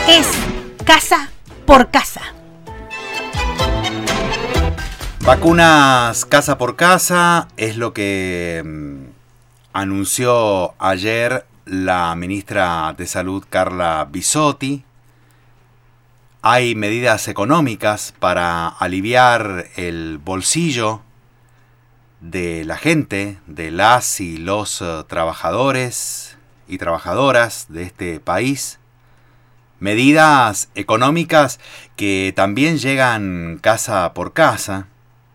es casa por casa. Vacunas casa por casa es lo que anunció ayer la ministra de Salud, Carla Bisotti. Hay medidas económicas para aliviar el bolsillo de la gente, de las y los trabajadores y trabajadoras de este país. Medidas económicas que también llegan casa por casa.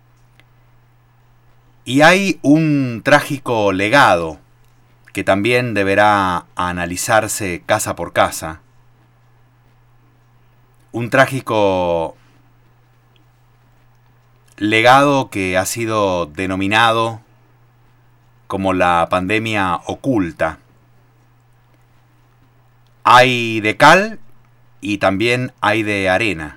Y hay un trágico legado que también deberá analizarse casa por casa. Un trágico legado que ha sido denominado como la pandemia oculta. Hay de cal y también hay de arena.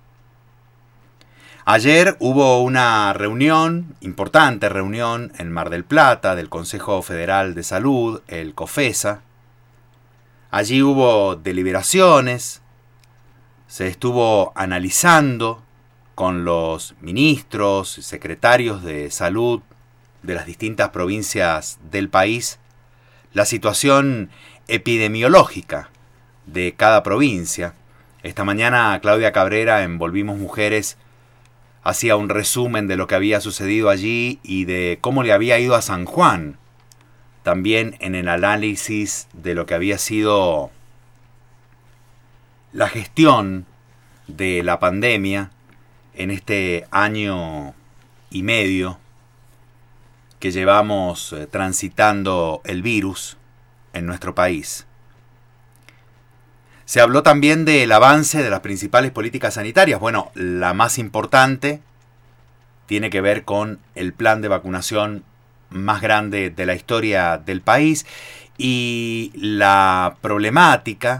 Ayer hubo una importante reunión en Mar del Plata del Consejo Federal de Salud, el COFESA. Allí hubo deliberaciones, se estuvo analizando con los ministros y secretarios de salud de las distintas provincias del país la situación epidemiológica de cada provincia. Esta mañana Claudia Cabrera en Volvimos Mujeres hacía un resumen de lo que había sucedido allí y de cómo le había ido a San Juan, también en el análisis de lo que había sido la gestión de la pandemia en este año y medio que llevamos transitando el virus en nuestro país. Se habló también del avance de las principales políticas sanitarias. Bueno, la más importante tiene que ver con el plan de vacunación más grande de la historia del país y la problemática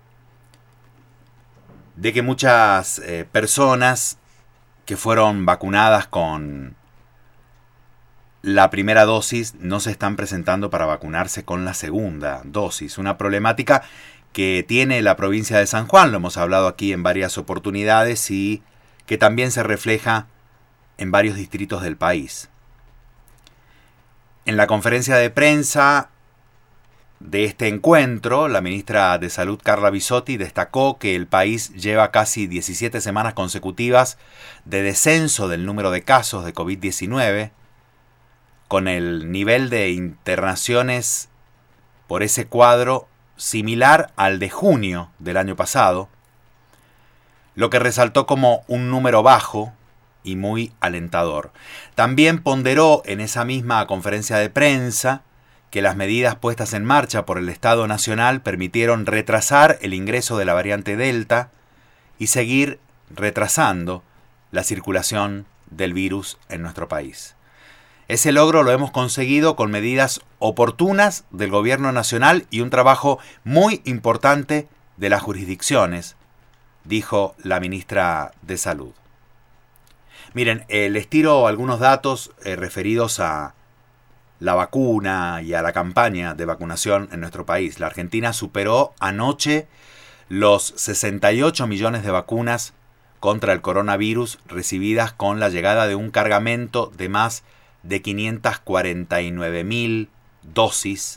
de que muchas personas que fueron vacunadas con la primera dosis no se están presentando para vacunarse con la segunda dosis. Una problemática que tiene la provincia de San Juan, lo hemos hablado aquí en varias oportunidades y que también se refleja en varios distritos del país. En la conferencia de prensa de este encuentro, la ministra de Salud, Carla Bisotti, destacó que el país lleva casi 17 semanas consecutivas de descenso del número de casos de COVID-19, con el nivel de internaciones por ese cuadro similar al de junio del año pasado, lo que resaltó como un número bajo y muy alentador. También ponderó en esa misma conferencia de prensa que las medidas puestas en marcha por el Estado Nacional permitieron retrasar el ingreso de la variante Delta y seguir retrasando la circulación del virus en nuestro país. Ese logro lo hemos conseguido con medidas oportunas del gobierno nacional y un trabajo muy importante de las jurisdicciones, dijo la ministra de Salud. Miren, les tiro algunos datos referidos a la vacuna y a la campaña de vacunación en nuestro país. La Argentina superó anoche los 68 millones de vacunas contra el coronavirus recibidas con la llegada de un cargamento de más de 549.000 dosis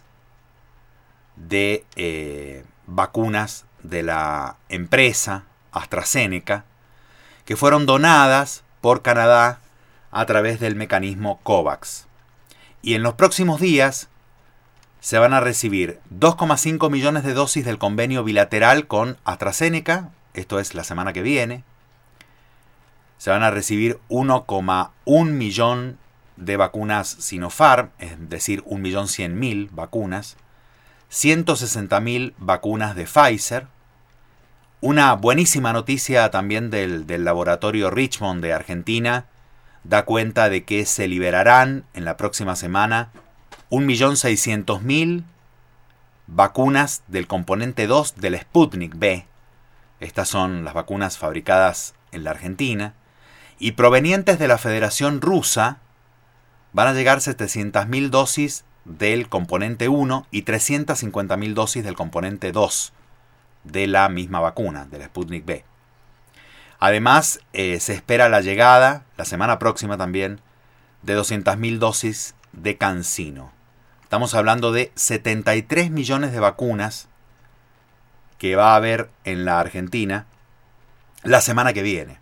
de vacunas de la empresa AstraZeneca, que fueron donadas por Canadá a través del mecanismo COVAX. Y en los próximos días se van a recibir 2,5 millones de dosis del convenio bilateral con AstraZeneca, esto es la semana que viene. Se van a recibir 1,1 millón de vacunas Sinopharm, es decir, 1.100.000 vacunas, 160.000 vacunas de Pfizer. Una buenísima noticia también del laboratorio Richmond de Argentina da cuenta de que se liberarán en la próxima semana 1.600.000 vacunas del componente 2 del Sputnik V. Estas son las vacunas fabricadas en la Argentina y provenientes de la Federación Rusa. Van a llegar 700.000 dosis del componente 1 y 350.000 dosis del componente 2 de la misma vacuna, de la Sputnik V. Además, se espera la llegada, la semana próxima también, de 200.000 dosis de CanSino. Estamos hablando de 73 millones de vacunas que va a haber en la Argentina la semana que viene.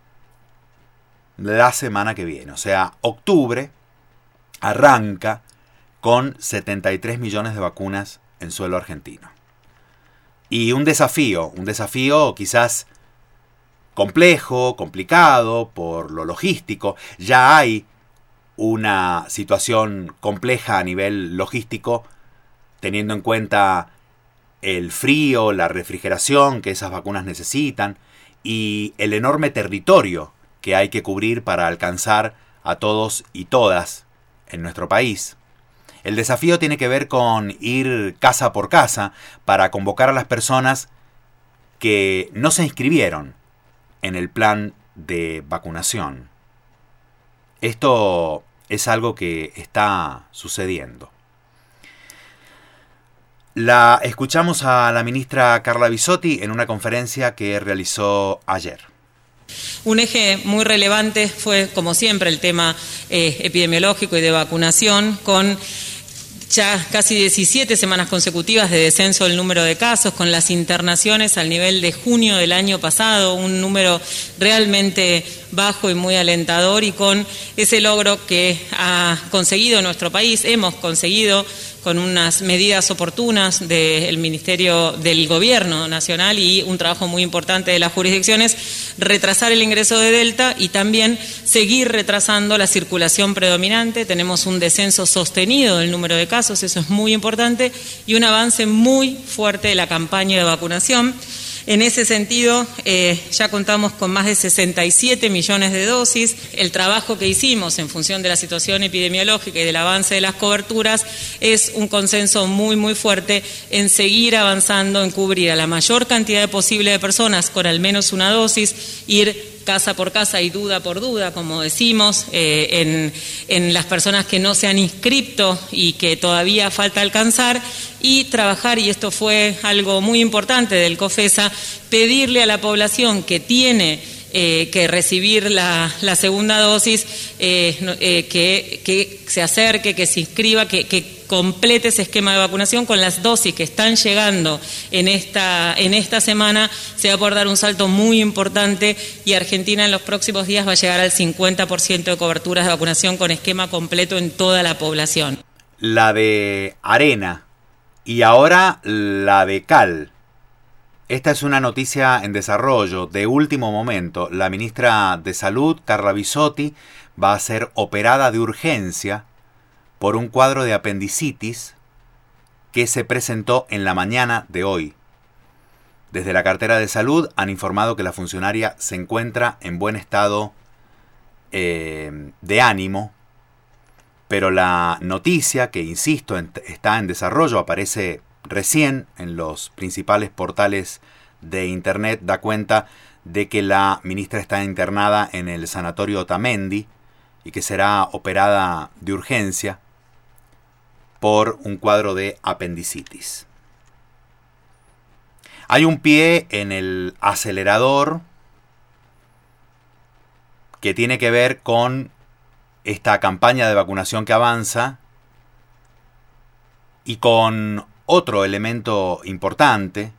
La semana que viene. O sea, octubre arranca con 73 millones de vacunas en suelo argentino. Y un desafío quizás complejo, complicado por lo logístico. Ya hay una situación compleja a nivel logístico, teniendo en cuenta el frío, la refrigeración que esas vacunas necesitan y el enorme territorio que hay que cubrir para alcanzar a todos y todas en nuestro país. El desafío tiene que ver con ir casa por casa para convocar a las personas que no se inscribieron en el plan de vacunación. Esto es algo que está sucediendo. La escuchamos a la ministra Carla Bisotti en una conferencia que realizó ayer. Un eje muy relevante fue, como siempre, el tema epidemiológico y de vacunación, con ya casi 17 semanas consecutivas de descenso del número de casos, con las internaciones al nivel de junio del año pasado, un número realmente bajo y muy alentador, y con ese logro que ha conseguido nuestro país, hemos conseguido con unas medidas oportunas del Ministerio del Gobierno Nacional y un trabajo muy importante de las jurisdicciones, retrasar el ingreso de Delta y también seguir retrasando la circulación predominante. Tenemos un descenso sostenido del número de casos, eso es muy importante, y un avance muy fuerte de la campaña de vacunación. En ese sentido, ya contamos con más de 67 millones de dosis. El trabajo que hicimos en función de la situación epidemiológica y del avance de las coberturas es un consenso muy, muy fuerte en seguir avanzando, en cubrir a la mayor cantidad posible de personas con al menos una dosis, ir casa por casa y duda por duda, como decimos, en las personas que no se han inscrito y que todavía falta alcanzar, y trabajar, y esto fue algo muy importante del COFESA, pedirle a la población que tiene que recibir la segunda dosis, que se acerque, que se inscriba, que complete ese esquema de vacunación con las dosis que están llegando en esta semana. Se va a poder dar un salto muy importante y Argentina en los próximos días va a llegar al 50% de coberturas de vacunación con esquema completo en toda la población. La de arena y ahora la de cal. Esta es una noticia en desarrollo de último momento. La ministra de Salud, Carla Bisotti, va a ser operada de urgencia por un cuadro de apendicitis que se presentó en la mañana de hoy. Desde la cartera de salud han informado que la funcionaria se encuentra en buen estado de ánimo, pero la noticia, que insisto, está en desarrollo, aparece recién en los principales portales de internet, da cuenta de que la ministra está internada en el sanatorio Otamendi y que será operada de urgencia por un cuadro de apendicitis. Hay un pie en el acelerador que tiene que ver con esta campaña de vacunación que avanza y con otro elemento importante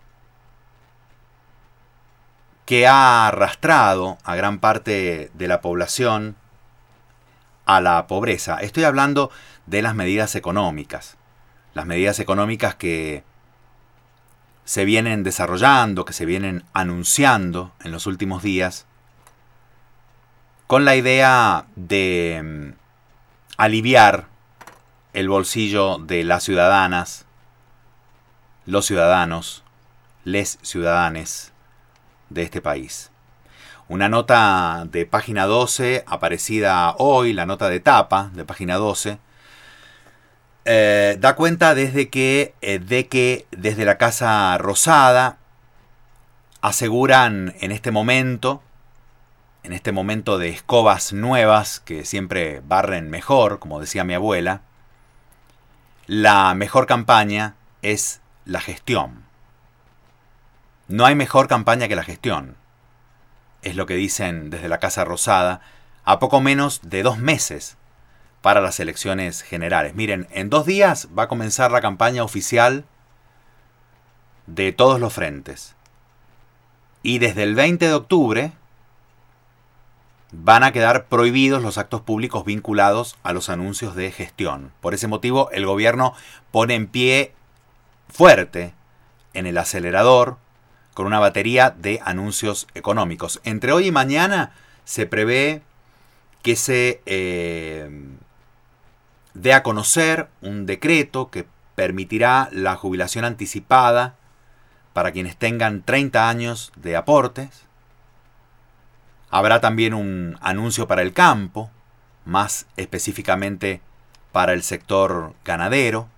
que ha arrastrado a gran parte de la población a la pobreza. Estoy hablando de las medidas económicas. Las medidas económicas que se vienen desarrollando, que se vienen anunciando en los últimos días, con la idea de aliviar el bolsillo de las ciudadanas, los ciudadanos, les ciudadanes de este país. Una nota de página 12, aparecida hoy, la nota de tapa de página 12, da cuenta de que desde la Casa Rosada aseguran en este momento de escobas nuevas que siempre barren mejor, como decía mi abuela, la mejor campaña es la gestión. No hay mejor campaña que la gestión, es lo que dicen desde la Casa Rosada, a poco menos de 2 meses para las elecciones generales. Miren, en 2 días va a comenzar la campaña oficial de todos los frentes. Y desde el 20 de octubre van a quedar prohibidos los actos públicos vinculados a los anuncios de gestión. Por ese motivo, el gobierno pone en pie fuerte en el acelerador con una batería de anuncios económicos. Entre hoy y mañana se prevé que se dé a conocer un decreto que permitirá la jubilación anticipada para quienes tengan 30 años de aportes. Habrá también un anuncio para el campo, más específicamente para el sector ganadero.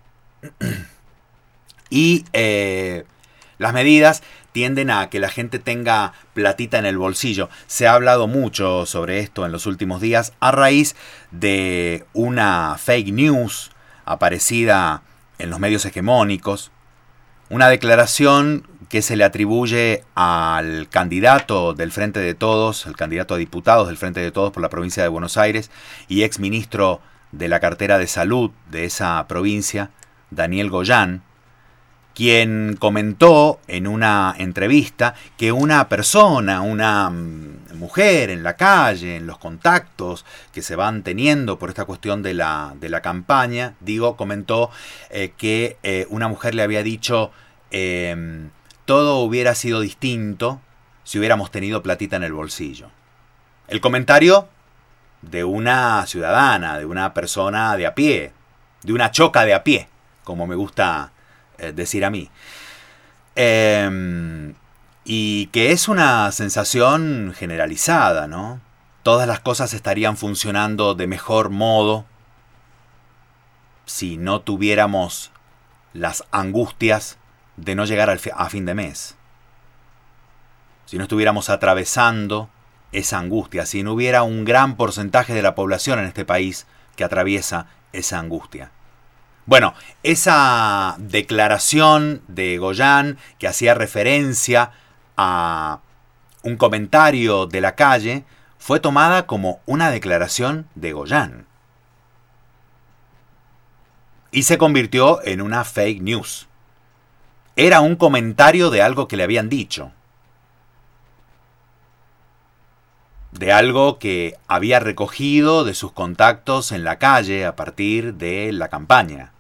Y las medidas tienden a que la gente tenga platita en el bolsillo. Se ha hablado mucho sobre esto en los últimos días a raíz de una fake news aparecida en los medios hegemónicos. Una declaración que se le atribuye al candidato del Frente de Todos, el candidato a diputados del Frente de Todos por la provincia de Buenos Aires y exministro de la cartera de salud de esa provincia, Daniel Goyan, quien comentó en una entrevista que una persona, una mujer en la calle, en los contactos que se van teniendo por esta cuestión de la campaña, comentó que una mujer le había dicho todo hubiera sido distinto si hubiéramos tenido platita en el bolsillo. El comentario de una ciudadana, de una persona de a pie, de una choca de a pie, como me gusta decir a mí. Y que es una sensación generalizada, ¿no? Todas las cosas estarían funcionando de mejor modo si no tuviéramos las angustias de no llegar a fin de mes. Si no estuviéramos atravesando esa angustia, si no hubiera un gran porcentaje de la población en este país que atraviesa esa angustia. Bueno, esa declaración de Goyan, que hacía referencia a un comentario de la calle, fue tomada como una declaración de Goyan. Y se convirtió en una fake news. Era un comentario de algo que le habían dicho. De algo que había recogido de sus contactos en la calle a partir de la campaña.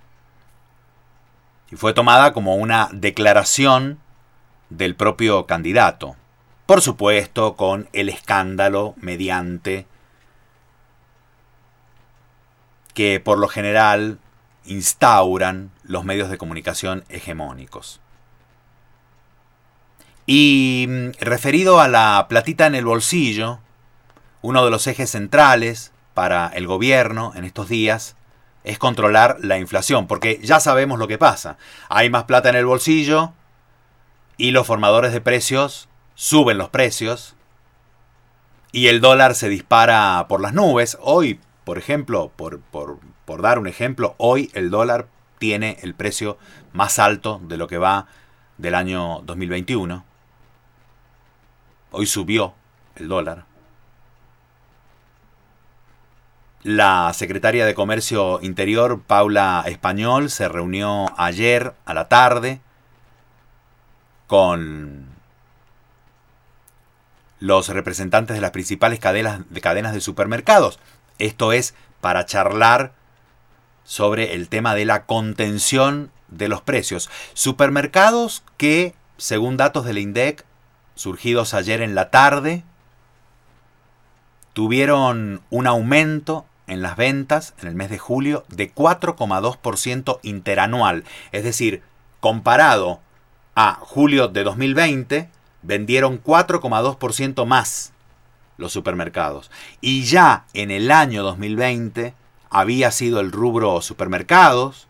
Y fue tomada como una declaración del propio candidato. Por supuesto, con el escándalo mediante que por lo general instauran los medios de comunicación hegemónicos. Y referido a la platita en el bolsillo, uno de los ejes centrales para el gobierno en estos días es controlar la inflación, porque ya sabemos lo que pasa. Hay más plata en el bolsillo y los formadores de precios suben los precios y el dólar se dispara por las nubes. Hoy, por ejemplo, por dar un ejemplo, hoy el dólar tiene el precio más alto de lo que va del año 2021. Hoy subió el dólar. La secretaria de Comercio Interior, Paula Español, se reunió ayer a la tarde con los representantes de las principales cadenas de supermercados. Esto es para charlar sobre el tema de la contención de los precios. Supermercados que, según datos del INDEC, surgidos ayer en la tarde, tuvieron un aumento en las ventas en el mes de julio de 4,2% interanual. Es decir, comparado a julio de 2020, vendieron 4,2% más los supermercados. Y ya en el año 2020 había sido el rubro supermercados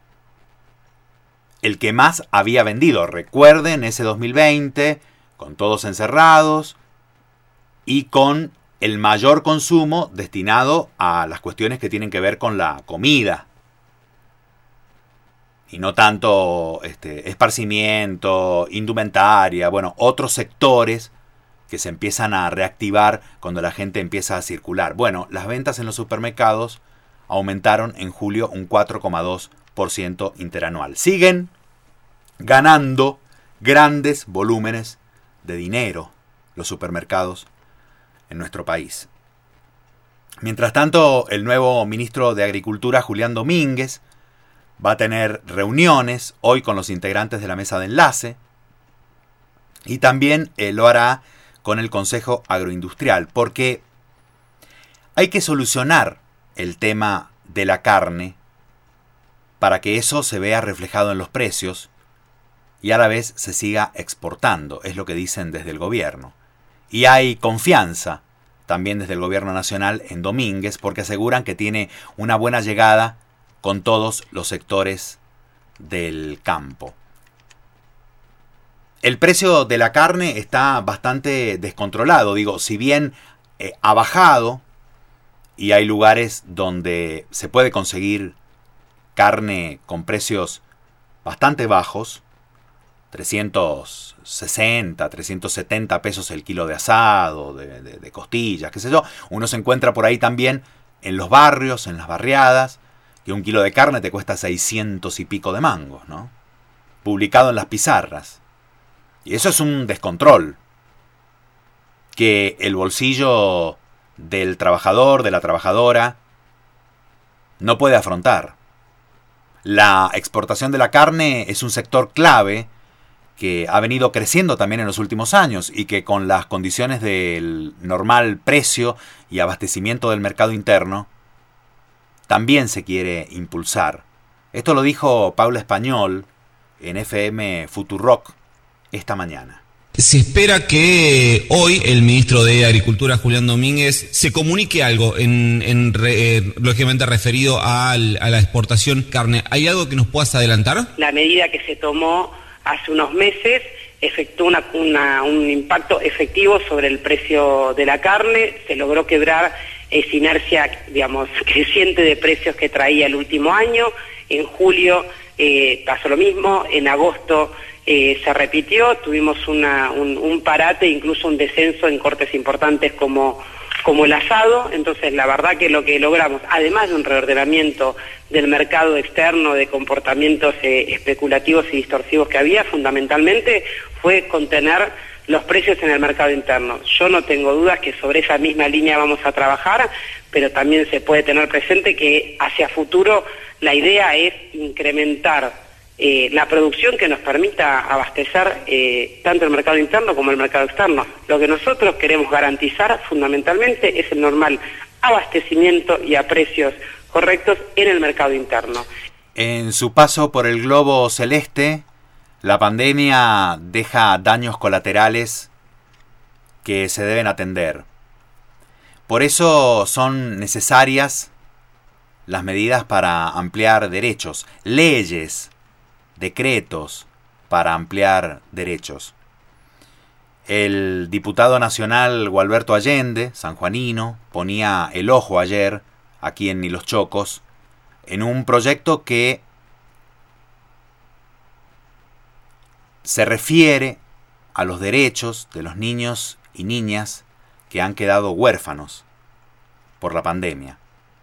el que más había vendido. Recuerden ese 2020, con todos encerrados y con el mayor consumo destinado a las cuestiones que tienen que ver con la comida. y no tanto esparcimiento, indumentaria, bueno, otros sectores que se empiezan a reactivar cuando la gente empieza a circular. Bueno, las ventas en los supermercados aumentaron en julio un 4,2% interanual. Siguen ganando grandes volúmenes de dinero los supermercados en nuestro país. Mientras tanto, el nuevo ministro de Agricultura, Julián Domínguez, va a tener reuniones hoy con los integrantes de la mesa de enlace y también lo hará con el Consejo Agroindustrial, porque hay que solucionar el tema de la carne para que eso se vea reflejado en los precios y a la vez se siga exportando, es lo que dicen desde el gobierno. Y hay confianza también desde el gobierno nacional en Domínguez, porque aseguran que tiene una buena llegada con todos los sectores del campo. El precio de la carne está bastante descontrolado. Digo, si bien ha bajado y hay lugares donde se puede conseguir carne con precios bastante bajos, 360, 370 pesos el kilo de asado, de costillas, qué sé yo. Uno se encuentra por ahí también en los barrios, en las barriadas, que un kilo de carne te cuesta 600 y pico de mangos, ¿no? Publicado en las pizarras. Y eso es un descontrol que el bolsillo del trabajador, de la trabajadora, no puede afrontar. La exportación de la carne es un sector clave que ha venido creciendo también en los últimos años y que con las condiciones del normal precio y abastecimiento del mercado interno también se quiere impulsar. Esto lo dijo Paula Español en FM Futurock esta mañana. Se espera que hoy el ministro de Agricultura, Julián Domínguez, se comunique algo lógicamente referido a la exportación de carne. ¿Hay algo que nos puedas adelantar? La medida que se tomó hace unos meses efectuó un impacto efectivo sobre el precio de la carne. Se logró quebrar esa inercia, digamos, creciente de precios que traía el último año. En julio pasó lo mismo, en agosto se repitió, tuvimos un parate, incluso un descenso en cortes importantes como el asado. Entonces la verdad que lo que logramos, además de un reordenamiento del mercado externo, de comportamientos especulativos y distorsivos que había, fundamentalmente fue contener los precios en el mercado interno. Yo no tengo dudas que sobre esa misma línea vamos a trabajar, pero también se puede tener presente que hacia futuro la idea es incrementar la producción que nos permita abastecer tanto el mercado interno como el mercado externo. Lo que nosotros queremos garantizar fundamentalmente es el normal abastecimiento y a precios correctos en el mercado interno. En su paso por el globo celeste, la pandemia deja daños colaterales que se deben atender. Por eso son necesarias las medidas para ampliar derechos, leyes, decretos para ampliar derechos. El diputado nacional Gualberto Allende, sanjuanino, ponía el ojo ayer, aquí en Ni los Chocos, en un proyecto que se refiere a los derechos de los niños y niñas que han quedado huérfanos por la pandemia.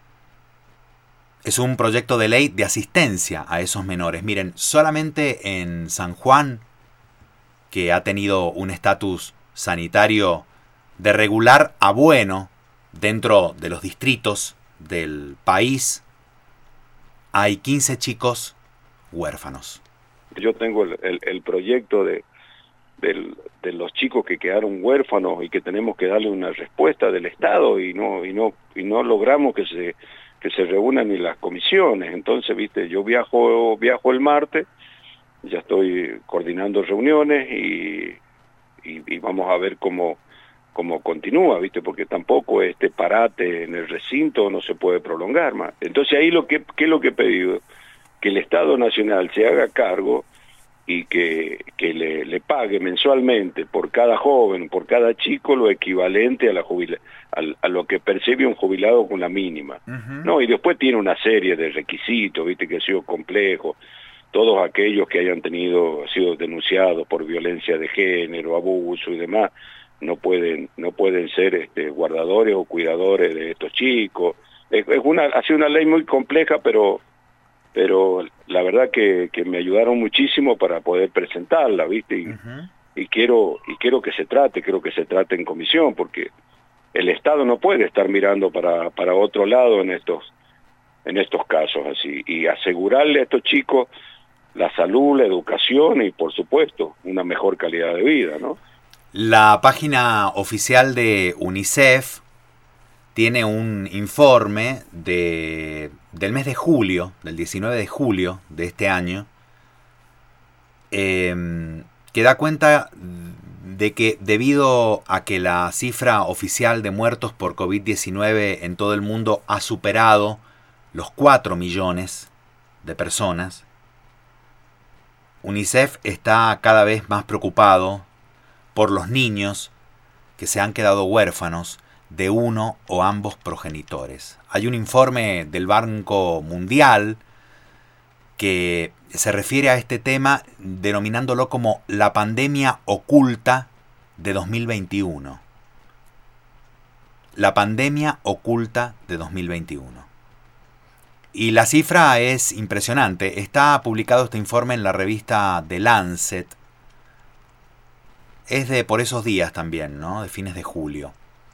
Es un proyecto de ley de asistencia a esos menores. Miren, solamente en San Juan, que ha tenido un estatus sanitario de regular a bueno dentro de los distritos del país, hay 15 chicos huérfanos. Yo tengo el proyecto de los chicos que quedaron huérfanos y que tenemos que darle una respuesta del Estado y no logramos que se reúnan ni las comisiones. Entonces, viste, yo viajo el martes, ya estoy coordinando reuniones y vamos a ver cómo continúa, viste, porque tampoco este parate en el recinto no se puede prolongar más. Entonces ahí ¿qué es lo que he pedido? Que el Estado Nacional se haga cargo y que le pague mensualmente por cada joven, por cada chico, lo equivalente a lo que percibe un jubilado con la mínima. Uh-huh. No, y después tiene una serie de requisitos, viste, que ha sido complejo, todos aquellos que hayan sido denunciados por violencia de género, abuso y demás, no pueden ser guardadores o cuidadores de estos chicos. Ha sido una ley muy compleja, pero la verdad que me ayudaron muchísimo para poder presentarla, ¿viste? Y quiero que se trate en comisión, porque el Estado no puede estar mirando para otro lado en estos casos así, y asegurarle a estos chicos la salud, la educación y, por supuesto, una mejor calidad de vida, ¿no? La página oficial de UNICEF tiene un informe del mes de julio, del 19 de julio de este año, que da cuenta de que debido a que la cifra oficial de muertos por COVID-19 en todo el mundo ha superado los 4 millones de personas, UNICEF está cada vez más preocupado por los niños que se han quedado huérfanos de uno o ambos progenitores. Hay un informe del Banco Mundial que se refiere a este tema denominándolo como la pandemia oculta de 2021. La pandemia oculta de 2021. Y la cifra es impresionante. Está publicado este informe en la revista The Lancet. Es de por esos días también, ¿no? De fines de julio.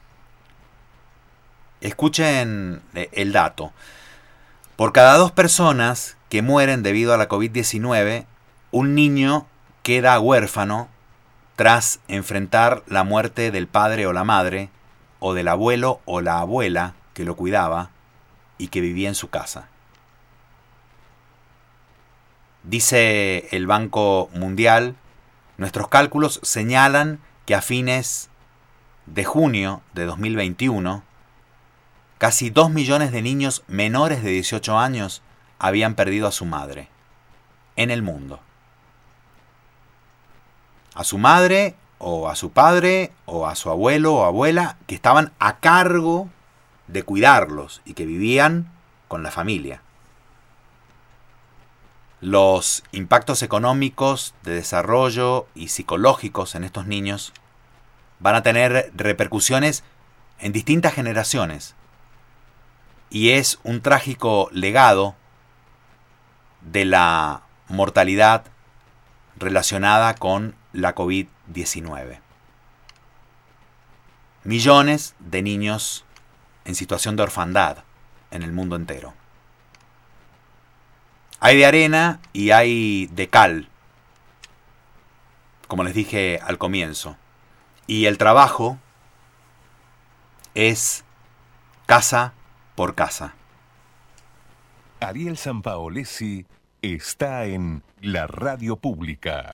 Escuchen el dato. Por cada 2 personas que mueren debido a la COVID-19, un niño queda huérfano tras enfrentar la muerte del padre o la madre, o del abuelo o la abuela que lo cuidaba y que vivía en su casa. Dice el Banco Mundial, nuestros cálculos señalan que a fines de junio de 2021, casi 2 millones de niños menores de 18 años habían perdido a su madre en el mundo. A su madre, o a su padre, o a su abuelo o abuela, que estaban a cargo de cuidarlos y que vivían con la familia. Los impactos económicos, de desarrollo y psicológicos en estos niños van a tener repercusiones en distintas generaciones, y es un trágico legado de la mortalidad relacionada con la COVID-19. Millones de niños en situación de orfandad en el mundo entero. Hay de arena y hay de cal, como les dije al comienzo. Y el trabajo es casa por casa. Ariel Sampaolesi está en la radio pública.